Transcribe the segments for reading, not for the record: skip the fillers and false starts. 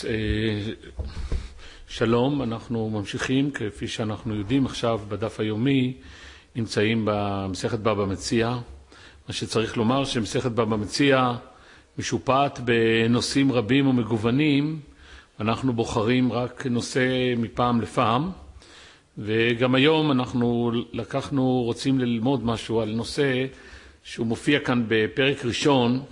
אז שלום, אנחנו ממשיכים, כפי שאנחנו יודעים עכשיו בדף היומי, נמצאים במסכת בבא מציעא. מה שצריך לומר שמסכת בבא מציעא משופעת בנושאים רבים ומגוונים, אנחנו בוחרים רק נושא מפעם לפעם, וגם היום אנחנו רוצים ללמוד משהו על נושא שהוא מופיע כאן בפרק ראשון,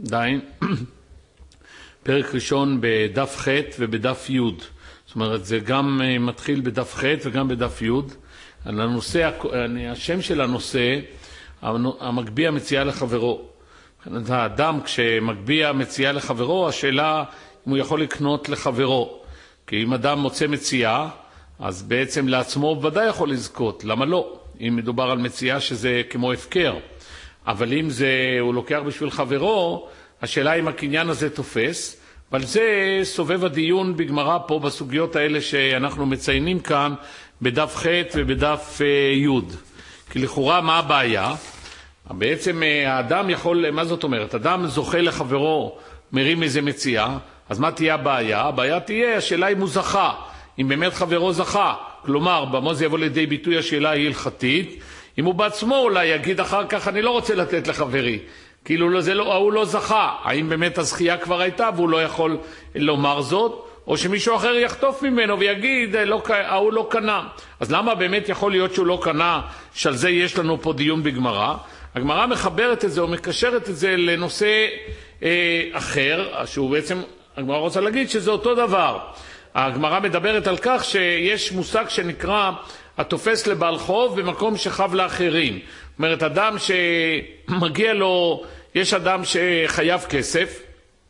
פרק ראשון בדף ח' ובדף י'. זאת אומרת, זה גם מתחיל בדף ח' וגם בדף י'. על הנושא, השם של הנושא, המגביה מציאה לחברו. האדם כשמגביה מציאה לחברו, השאלה אם הוא יכול לקנות לחברו. כי אם אדם מוצא מציאה, אז בעצם לעצמו ודאי יכול לזכות. למה לא? אם מדובר על מציאה שזה כמו הפקר. אבל אם הוא לוקח בשביל חברו, השאלה אם הקניין הזה תופס, אבל זה סובב הדיון בגמרא פה בסוגיות האלה שאנחנו מציינים כאן בדף ח' ובדף י'. כי לכאורה מה הבעיה? בעצם האדם יכול, מה זאת אומרת? אדם זוכה לחברו, מרים איזה מציאה, אז מה תהיה הבעיה? הבעיה תהיה, השאלה אם הוא זכה, אם באמת חברו זכה. כלומר, במה זה יבוא לידי ביטוי השאלה היא הלכתית, אם הוא בעצמו אולי יגיד אחר כך, אני לא רוצה לתת לחברי. כאילו הוא לא זכה, האם באמת הזכייה כבר הייתה והוא לא יכול לומר זאת, או שמישהו אחר יחטוף ממנו ויגיד, הוא לא קנה. אז למה באמת יכול להיות שהוא לא קנה, שעל זה יש לנו פה דיון בגמרא? הגמרא מחברת את זה או מקשרת את זה לנושא אחר, שהוא בעצם, הגמרא רוצה להגיד שזה אותו דבר. הגמרא מדברת על כך שיש מושג שנקרא התופס לבעל חוב במקום שחב לאחרים. זאת אומרת, אדם שמגיע לו, יש אדם שחייב כסף,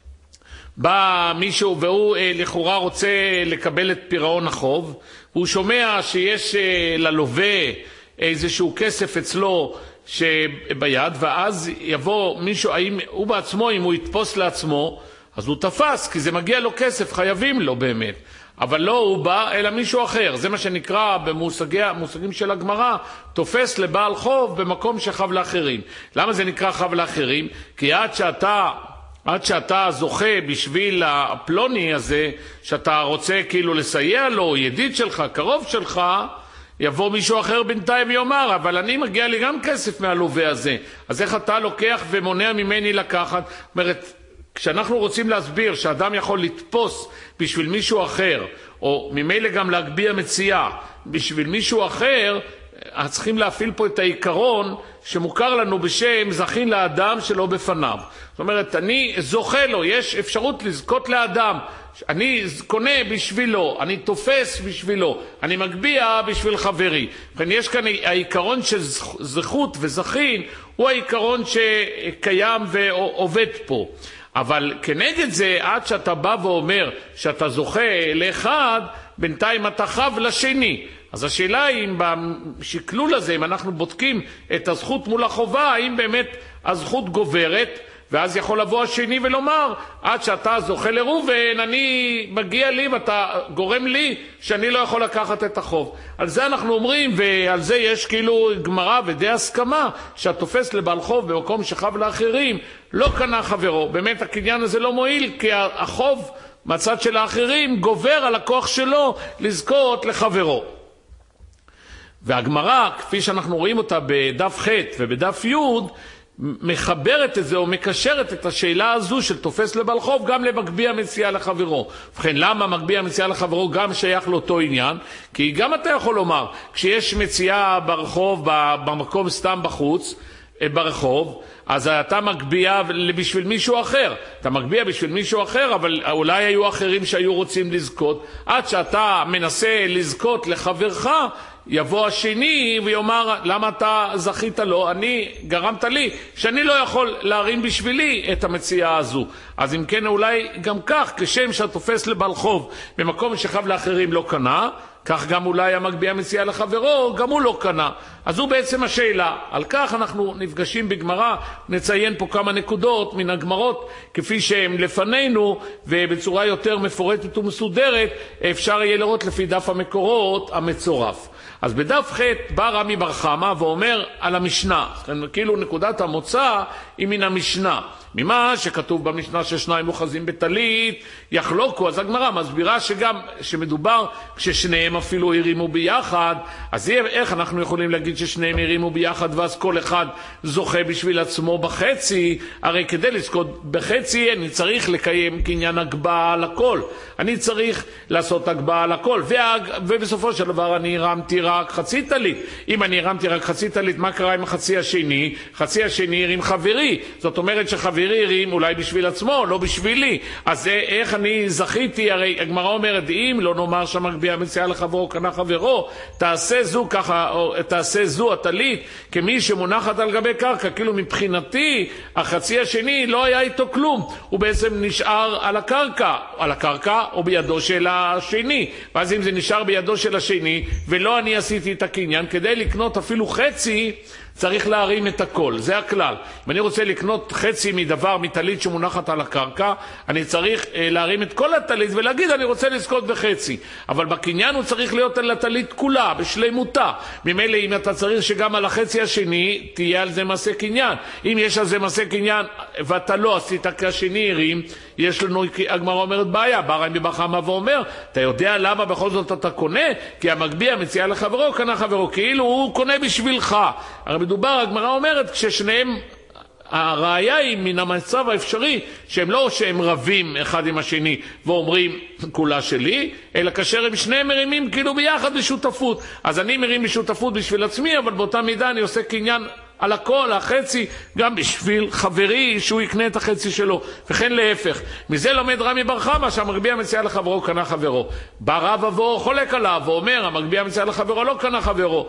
בא מישהו והוא לכאורה רוצה לקבל את פירעון החוב, והוא שומע שיש ללווה איזשהו כסף אצלו שביד, ואז יבוא מישהו, הוא בעצמו, אם הוא יתפוס לעצמו, אז הוא תפס, כי זה מגיע לו כסף, חייבים לו באמת. אבל לא הוא בא, אלא מישהו אחר. זה מה שנקרא במושגים של הגמרא, תופס לבעל חוב במקום שחב לאחרים. למה זה נקרא חב לאחרים? כי עד שאתה זוכה בשביל הפלוני הזה, שאתה רוצה כאילו לסייע לו, ידיד שלך, קרוב שלך, יבוא מישהו אחר בינתיים ויאמר, אבל אני מגיע לי גם כסף מהלווה הזה. אז איך אתה לוקח ומונע ממני לקחת? זאת אומרת, כשאנחנו רוצים להסביר שאדם יכול לתפוס בשביל מישהו אחר, או ממילא גם להגביה מציאה בשביל מישהו אחר, אז צריכים להפעיל פה את העיקרון שמוכר לנו בשם זכין לאדם שלא בפניו. זאת אומרת, אני זוכה לו, יש אפשרות לזכות לאדם, אני קונה בשבילו, אני תופס בשבילו, אני מגביה בשביל חברי. יש כאן העיקרון של זכות וזכין, הוא העיקרון שקיים ועובד פה. אבל כנגד זה, עד שאתה בא ואומר שאתה זוכה לאחד, בינתיים אתה חב לשני. אז השאלה היא, אם בשקלול הזה, אם אנחנו בודקים את הזכות מול החובה, האם באמת הזכות גוברת, ואז יכול לבוא השני ולומר, עד שאתה זוכה לראובן, אני מגיע לי ואתה גורם לי שאני לא יכול לקחת את החוב. על זה אנחנו אומרים, ועל זה יש כאילו גמרא ודי הסכמה, שהתופס לבעל חוב במקום שחב לאחרים, לא קנה חברו. באמת הקניין הזה לא מועיל, כי החוב מהצד של האחרים גובר על הכוח שלו לזכות לחברו. והגמרא, כפי שאנחנו רואים אותה בדף ח' ובדף י', מחברת את זה או מקשרת את השאלה הזו של תופס לבעל חוב גם למגביה מציאה לחברו. ובכן, למה מגביה מציאה לחברו גם שייך לאותו עניין? כי גם אתה יכול לומר, כשיש מציאה ברחוב, במקום סתם בחוץ, ברחוב, אז אתה מגביה בשביל מישהו אחר. אתה מגביה בשביל מישהו אחר, אבל אולי היו אחרים שהיו רוצים לזכות. עד שאתה מנסה לזכות לחברך, יבוא השני ויאמר, למה אתה זכית לו? אני גרמת לי שאני לא יכול להרים בשבילי את המציאה הזו. אז אם כן, אולי גם כך, כשם שהתופס לבעל חוב במקום שחב לאחרים לא קנה, כך גם אולי המגביה מציאה לחברו, גם הוא לא קנה. אז הוא בעצם השאלה. על כך אנחנו נפגשים בגמרא, נציין פה כמה נקודות מן הגמרות, כפי שהם לפנינו, ובצורה יותר מפורטת ומסודרת, אפשר יהיה לראות לפי דף המקורות המצורף. אז בדף ח' בא רמי בר חמא ואומר על המשנה, כאילו נקודת המוצא היא מן המשנה. ממה שכתוב במשנה ששניים אוחזים בטלית יחלוקו. אז הגמרא מסבירה שגם שמדובר כששניהם אפילו הרימו ביחד, אז איך אנחנו יכולים להגיד ששניהם הרימו ביחד ואז כל אחד זוכה בשביל עצמו בחצי? הרי כדי לזכות בחצי אני צריך לקיים קניין הגבהה על הכל, אני צריך לעשות הגבהה על הכל, ובסופו של דבר אני הרמתי רק חצי טלית. אם אני הרמתי רק חצי טלית, מה קרה עם החצי השני? חצי השני הרים חברי, זאת אומרת שחברי הרים אולי בשביל עצמו, לא בשבילי. אז איך אני זכיתי? הרי הגמרא אומרת, אם לא נאמר שהמגביה מציעה לחברו קנה חברו, תעשה זו ככה, תעשה זו הטלית כמי שמונחת על גבי קרקע, כאילו מבחינתי החצי השני לא היה איתו כלום, הוא בעצם נשאר על הקרקע או בידו של השני. ואז אם זה נשאר בידו של השני ולא אני עשיתי את הקניין, כדי לקנות אפילו חצי צריך להרים את הכל, זה הכלל. אם אני רוצה לקנות חצי מדבר, מטלית שמונחת על הקרקע, אני צריך להרים את כל הטלית ולהגיד אני רוצה לזכות בחצי. אבל בקניין הוא צריך להיות על הטלית כולה, בשלמותה. ממילא אם אתה צריך שגם על החצי השני תהיה על זה מעשה קניין. אם יש על זה מעשה קניין ואתה לא עשית כשהשני הרים, יש לנו, הגמרא אומרת בעיה. בא רמי בר חמא ואומר, אתה יודע למה בכל זאת אתה קונה? כי המגביה מציעה לחברו, קנה חברו, כאילו הוא קונה בשבילך. הרי מדובר, הגמרא אומרת, כששניהם, הראיה היא מן המצב האפשרי, שהם לא שהם רבים אחד עם השני ואומרים כולה שלי, אלא כאשר הם שניהם מרימים כאילו ביחד בשותפות. אז אני מרים בשותפות בשביל עצמי, אבל באותה מידה אני עושה קניין על הכל, החצי, גם בשביל חברי שהוא יקנה את החצי שלו, וכן להפך. מזה לומד רמי בר חמא שהמגביה מציעה לחברו קנה חברו. בא רב אבו חולק עליו ואומר, המגביה מציעה לחברו לא קנה חברו.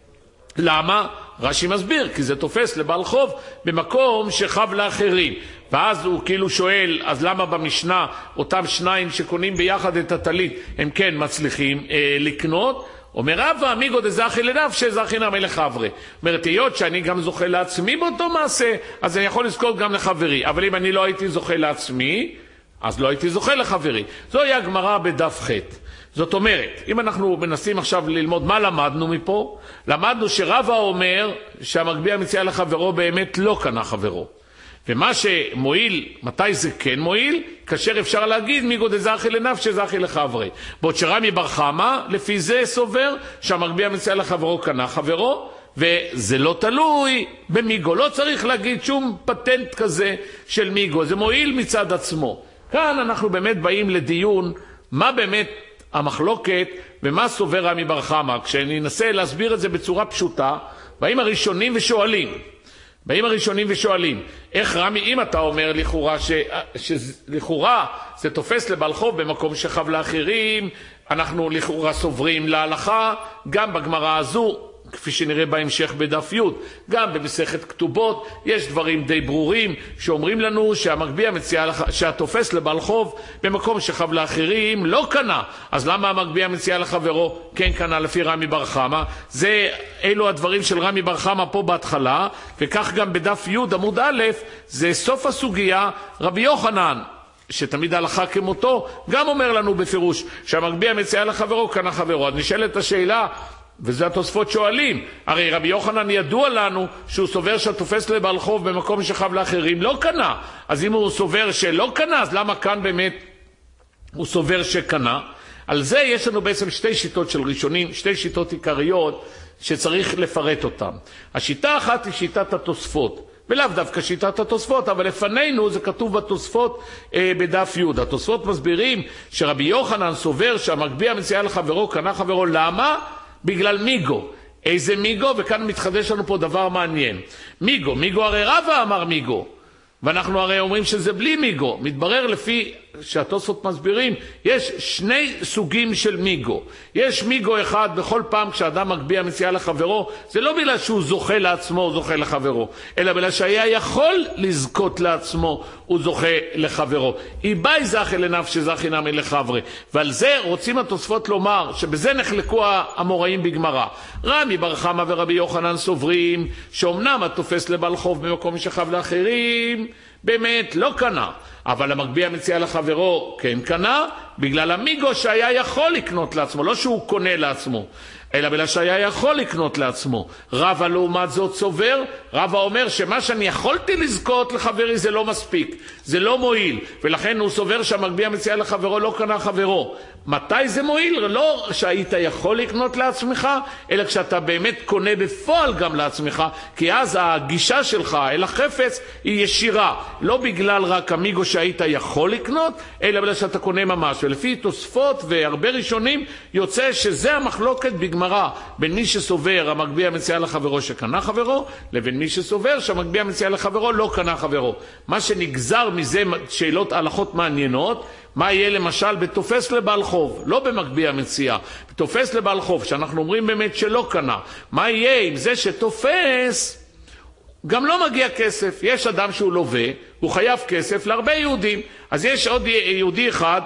למה? רש"י מסביר, כי זה תופס לבעל חוב במקום שחב לאחרים. ואז הוא כאילו שואל, אז למה במשנה אותם שניים שקונים ביחד את הטלית הם כן מצליחים לקנות? אומר רבא, מיגו דזכי לנפשי זכי נמי לחברי. אומרת, היות שאני גם זוכה לעצמי באותו מעשה, אז אני יכול לזכות גם לחברי. אבל אם אני לא הייתי זוכה לעצמי, אז לא הייתי זוכה לחברי. זוהי הגמרא בדף ח'. זאת אומרת, אם אנחנו מנסים עכשיו ללמוד מה למדנו מפה, למדנו שרבא אומר שהמגביה מציעה לחברו באמת לא קנה חברו. ומה שמועיל, מתי זה כן מועיל? כאשר אפשר להגיד מיגו דזכי לנפשי זכי לחברי. בעוד שרמי בר חמא לפי זה סובר שהמגביה מציעה לחברו קנה חברו, וזה לא תלוי במיגו. לא צריך להגיד שום פטנט כזה של מיגו, זה מועיל מצד עצמו. כאן אנחנו באמת באים לדיון מה באמת המחלוקת ומה סובר רמי בר חמא. כשאני אנסה להסביר את זה בצורה פשוטה, באים הראשונים ושואלים, איך רמי, אם אתה אומר לכאורה זה תופס לבעל חוב במקום שחב לאחרים, אנחנו לכאורה סוברים להלכה, גם בגמרא הזו, כפי שנראה בהמשך בדף י', גם במסכת כתובות, יש דברים די ברורים שאומרים לנו שהמגביה מציעה, שהתופס לבעל חוב במקום שחב לאחרים לא קנה. אז למה המגביה מציעה לחברו כן קנה לפי רמי בר חמא? אלו הדברים של רמי בר חמא פה בהתחלה, וכך גם בדף י' עמוד א', זה סוף הסוגיה. רבי יוחנן, שתמיד ההלכה כמותו, גם אומר לנו בפירוש שהמגביה מציעה לחברו קנה חברו. אז נשאלת השאלה, וזה התוספות שואלים, הרי רבי יוחנן ידוע לנו שהוא סובר שהתופס לבעל חוב במקום שחב לאחרים לא קנה. אז אם הוא סובר שלא קנה, אז למה כאן באמת הוא סובר שקנה? על זה יש לנו בעצם שתי שיטות של ראשונים, שתי שיטות עיקריות שצריך לפרט אותן. השיטה אחת היא שיטת התוספות, ולאו דווקא שיטת התוספות, אבל לפנינו זה כתוב בתוספות בדף י'. התוספות מסבירים שרבי יוחנן סובר שהמגביה מציעה לחברו קנה חברו. למה? בגלל מיגו. איזה מיגו? וכאן מתחדש לנו פה דבר מעניין. מיגו הרי רבא אמר מיגו, ואנחנו הרי אומרים שזה בלי מיגו. מתברר לפי שהתוספות מסבירים, יש שני סוגים של מיגו. יש מיגו אחד בכל פעם כשאדם מגביה מציעה לחברו, זה לא בגלל שהוא זוכה לעצמו, הוא זוכה לחברו, אלא בגלל שהיה יכול לזכות לעצמו, הוא זוכה לחברו. איבאי זכי לנפשי זכי נמי לחברי. ועל זה רוצים התוספות לומר, שבזה נחלקו המוראים בגמרא. רמי בר חמא ורבי יוחנן סוברים שאומנם התופס לבעל חוב במקום שחב לאחרים באמת לא קנה, אבל המגביה מציעה לחברו כן קנה, בגלל המיגו שהיה יכול לקנות לעצמו, לא שהוא קונה לעצמו, אלא בגלל שהיה יכול לקנות לעצמו. רבא לעומת זאת סובר, רבא אומר שמה שאני יכולתי לזכות לחברי זה לא מספיק, זה לא מועיל, ולכן הוא סובר שהמגביה מציע לחברו לא קנה חברו. מתי זה מועיל? לא שהיית יכול לקנות לעצמך, אלא כשאתה באמת קונה בפועל גם לעצמך, כי אז הגישה שלך אל החפץ היא ישירה, לא בגלל רק המיגו שהיית יכול לקנות, אלא בגלל שאתה קונה ממש. ולפי תוספות והרבה ראשונים יוצא שזה המחלוקת בגמרא בין מי שסובר המגביה מציע לחברו שקנה חברו, לבין מי שסובר שהמגביה מציע לחברו לא קנה חברו. מה שנגזר מזה שאלות הלכות מעניינות, מה יהיה למשל בתופס לבעל חוב, לא במגביה מציע, בתופס לבעל חוב, שאנחנו אומרים באמת שלא קנה. מה יהיה עם זה שתופס גם לא מגיע כסף? יש אדם שהוא לווה, הוא חייב כסף להרבה יהודים, אז יש עוד יהודי אחד,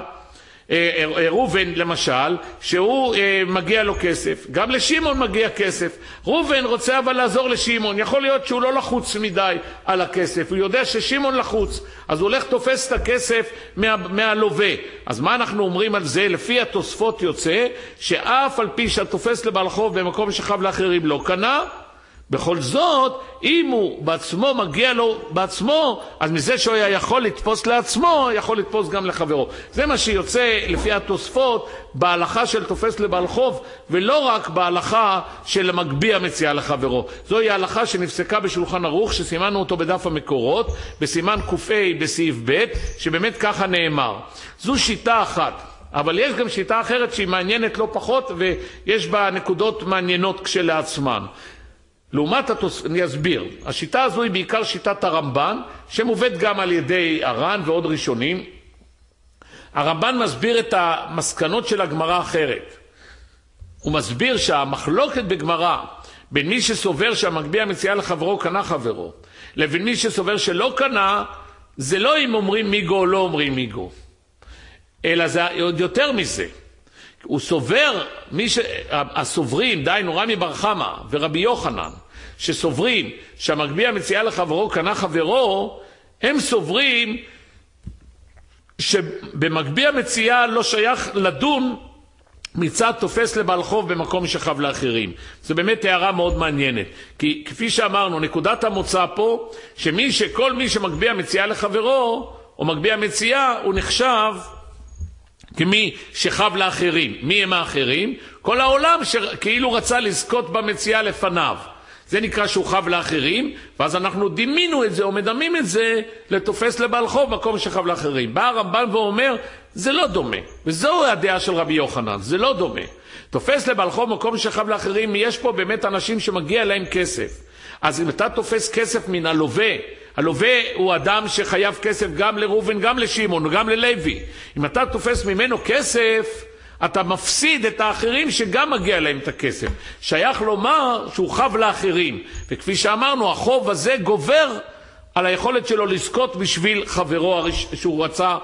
רובן למשל, שהוא מגיע לו כסף, גם לשמעון מגיע כסף. רובן רוצה אבל לעזור לשמעון, יכול להיות שהוא לא לחוץ מדי על הכסף, הוא יודע ששמעון לחוץ, אז הוא הולך תופס את הכסף מהלווה. אז מה אנחנו אומרים על זה? לפי התוספות יוצא שאף על פי שהתופס לבעל חוב במקום שחב לאחרים לא קנה, בכל זאת, אם הוא בעצמו מגיע לו בעצמו, אז מזה שהוא היה יכול לתפוס לעצמו, יכול לתפוס גם לחברו. זה מה שיוצא לפי התוספות בהלכה של תופס לבעל חוב, ולא רק בהלכה של המגביה מציע לחברו. זוהי ההלכה שנפסקה בשולחן ערוך, שסימנו אותו בדף המקורות, בסימן קופי בסעיף ב', שבאמת ככה נאמר. זו שיטה אחת. אבל יש גם שיטה אחרת שהיא מעניינת לא פחות, ויש בה נקודות מעניינות כשלעצמן. לעומת אני אסביר, השיטה הזו היא בעיקר שיטת הרמב"ן, שמובאת גם על ידי הר"ן ועוד ראשונים. הרמב"ן מסביר את המסקנות של הגמרא אחרת. הוא מסביר שהמחלוקת בגמרא בין מי שסובר שהמגביה מציעה לחברו קנה חברו, לבין מי שסובר שלא קנה, זה לא אם אומרים מיגו או לא אומרים מיגו, אלא זה עוד יותר מזה. הוא סובר, הסוברים, דהיינו רמי בר חמא ורבי יוחנן, שסוברים שהמגביה מציעה לחברו קנה חברו, הם סוברים שבמגביה מציעה לא שייך לדון מצד תופס לבעל חוב במקום שחב לאחרים. זו באמת הערה מאוד מעניינת, כי כפי שאמרנו, נקודת המוצא פה, שכל מי שמגביה מציעה לחברו, או מגביה מציעה, הוא נחשב כמי שחב לאחרים. מי הם האחרים? כל העולם שכאילו רצה לזכות במציאה לפניו. זה נקרא שהוא חב לאחרים, ואז אנחנו דימינו את זה או מדמים את זה לתופס לבעל חוב מקום שחב לאחרים. בא הרמב"ן ואומר, זה לא דומה. וזו הדעה של רבי יוחנן, זה לא דומה. תופס לבעל חוב מקום שחב לאחרים, יש פה באמת אנשים שמגיע להם כסף. אז אם אתה תופס כסף מן הלווה, הלווה הוא אדם שחייב כסף גם לראובן, גם לשמעון, וגם ללוי. אם אתה תופס ממנו כסף, אתה מפסיד את האחרים שגם מגיע להם את הכסף. שייך לומר שהוא חב לאחרים. וכפי שאמרנו, החוב הזה גובר על היכולת שלו לזכות בשביל חברו שהוא רצה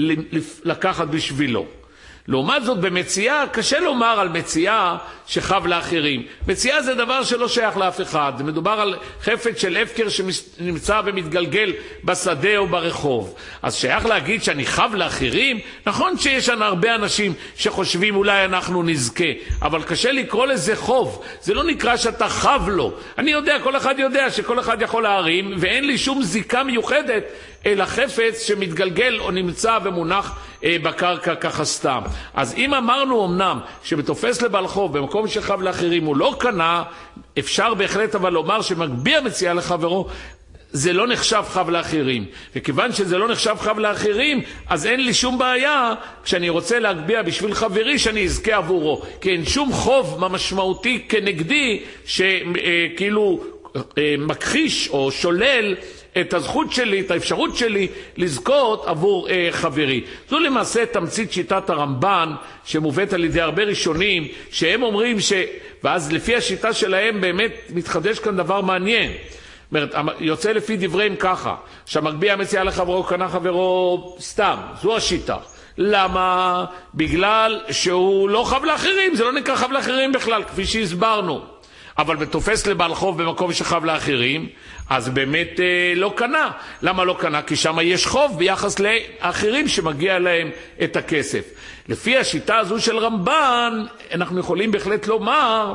לקחת בשבילו. לעומת זאת במציאה, קשה לומר על מציאה שחב לאחרים. מציאה זה דבר שלא שייך לאף אחד. זה מדובר על חפץ של הפקר שנמצא ומתגלגל בשדה או ברחוב. אז שייך להגיד שאני חב לאחרים? נכון שיש הרבה אנשים שחושבים אולי אנחנו נזכה, אבל קשה לקרוא לזה חוב. זה לא נקרא שאתה חב לו. אני יודע, כל אחד יודע שכל אחד יכול להרים, ואין לי שום זיקה מיוחדת אל החפץ שמתגלגל או נמצא ומונח בקרקע ככה סתם. אז אם אמרנו אמנם שבתופס לבעל חוב במקום שחב לאחרים הוא לא קנה, אפשר בהחלט אבל לומר שמגביה מציעה לחברו, זה לא נחשב חב לאחרים. וכיוון שזה לא נחשב חב לאחרים, אז אין לי שום בעיה כשאני רוצה להגביה בשביל חברי שאני אזכה עבורו. כי אין שום חוב משמעותי כנגדי שכאילו מכחיש או שולל את הזכות שלי, את האפשרות שלי לזכות עבור חברי. זו למעשה תמצית שיטת הרמב"ן שמובאת על ידי הרבה ראשונים, שהם אומרים ואז לפי השיטה שלהם באמת מתחדש כאן דבר מעניין. אומרת, יוצא לפי דבריהם ככה, שהמגביה מציעה לחברו קנה חברו סתם, זו השיטה. למה? בגלל שהוא לא חב לאחרים, זה לא נקרא חב לאחרים בכלל, כפי שהסברנו. אבל תופס לבעל חוב במקום שחב לאחרים, אז באמת לא קנה. למה לא קנה? כי שם יש חוב ביחס לאחרים שמגיע להם את הכסף. לפי השיטה הזו של רמב"ן, אנחנו יכולים בהחלט לומר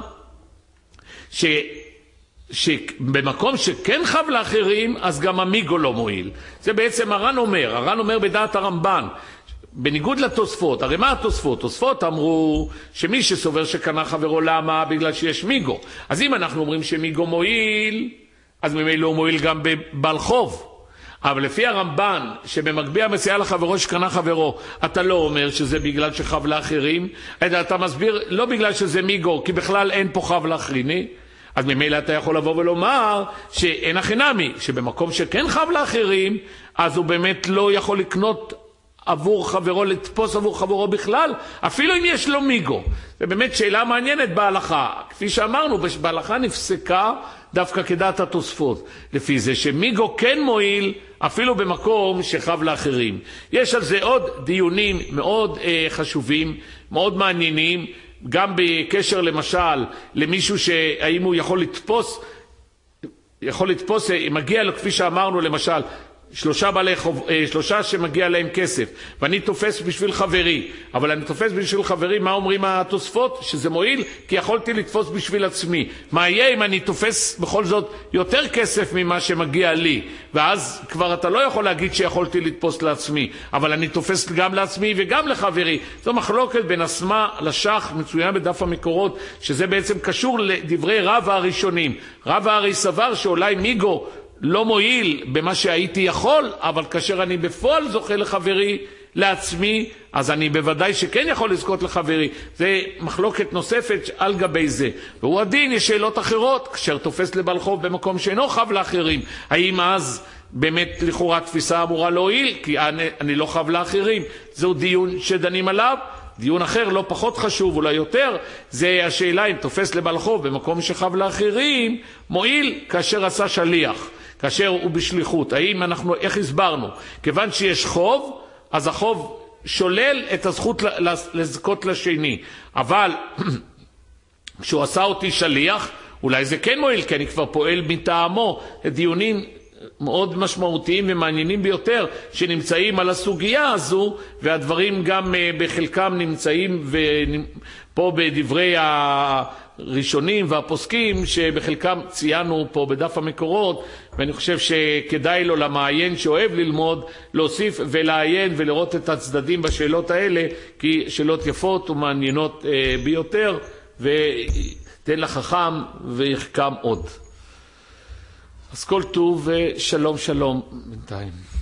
שבמקום שכן חב לאחרים, אז גם המיגו לא מועיל. זה בעצם הר"ן אומר בדעת הרמב"ן, בניגוד לתוספות. הרי מה התוספות? תוספות אמרו שמי שסובר שקנה חברו, למה? בגלל שיש מיגו. אז אם אנחנו אומרים שמיגו מועיל, אז ממילא הוא מועיל גם בבעל חוב. אבל לפי הרמב"ן, שבמגביה מציעה לחברו שקנה חברו, אתה לא אומר שזה בגלל שחב לאחרים, אתה מסביר לא בגלל שזה מיגו, כי בכלל אין פה חב לאחריני. אז ממילא אתה יכול לבוא ולומר שאין החינמי, שבמקום שכן חב לאחרים, אז הוא באמת לא יכול לקנות עבור חברו, לתפוס עבור חברו בכלל, אפילו אם יש לו מיגו. זה באמת שאלה מעניינת בהלכה. כפי שאמרנו, בהלכה נפסקה דווקא כדעת התוספות, לפי זה שמיגו כן מועיל אפילו במקום שחב לאחרים. יש על זה עוד דיונים מאוד חשובים, מאוד מעניינים, גם בקשר למשל למישהו שהאם הוא יכול לתפוס, מגיע לו כפי שאמרנו למשל, שלושה שמגיע להם כסף, ואני תופס בשביל חברי, אבל אני תופס בשביל חברי, מה אומרים התוספות? שזה מועיל, כי יכולתי לתפוס בשביל עצמי. מה יהיה אם אני תופס בכל זאת יותר כסף ממה שמגיע לי? ואז כבר אתה לא יכול להגיד שיכולתי לתפוס לעצמי, אבל אני תופס גם לעצמי וגם לחברי. זו מחלוקת בין אסמה לשח, מצוין בדף המקורות, שזה בעצם קשור לדברי רב הראשונים. רב הרי סבר שאולי מיגו לא מועיל במה שהייתי יכול, אבל כאשר אני בפועל זוכה לחברי, לעצמי, אז אני בוודאי שכן יכול לזכות לחברי. זה מחלוקת נוספת על גבי זה. והוא הדין, יש שאלות אחרות, כאשר תופס לבעל חוב במקום שאינו חב לאחרים. האם אז באמת לכאורה תפיסה אמורה להועיל? כי אני לא חב לאחרים. זהו דיון שדנים עליו. דיון אחר לא פחות חשוב, אולי יותר, זה השאלה אם תופס לבעל חוב במקום שחב לאחרים, מועיל כאשר עשה שליח. כאשר הוא בשליחות. האם אנחנו, איך הסברנו? כיוון שיש חוב, אז החוב שולל את הזכות לזכות לשני. אבל כשהוא עשה אותי שליח, אולי זה כן מועיל, כי אני כבר פועל מטעמו. דיונים מאוד משמעותיים ומעניינים ביותר שנמצאים על הסוגיה הזו, והדברים גם בחלקם נמצאים פה בדברי הראשונים והפוסקים, שבחלקם ציינו פה בדף המקורות, ואני חושב שכדאי לו למעיין שאוהב ללמוד להוסיף ולעיין ולראות את הצדדים בשאלות האלה, כי שאלות יפות ומעניינות ביותר, ותן לחכם ויחכם עוד. אז כל טוב ושלום שלום בינתיים.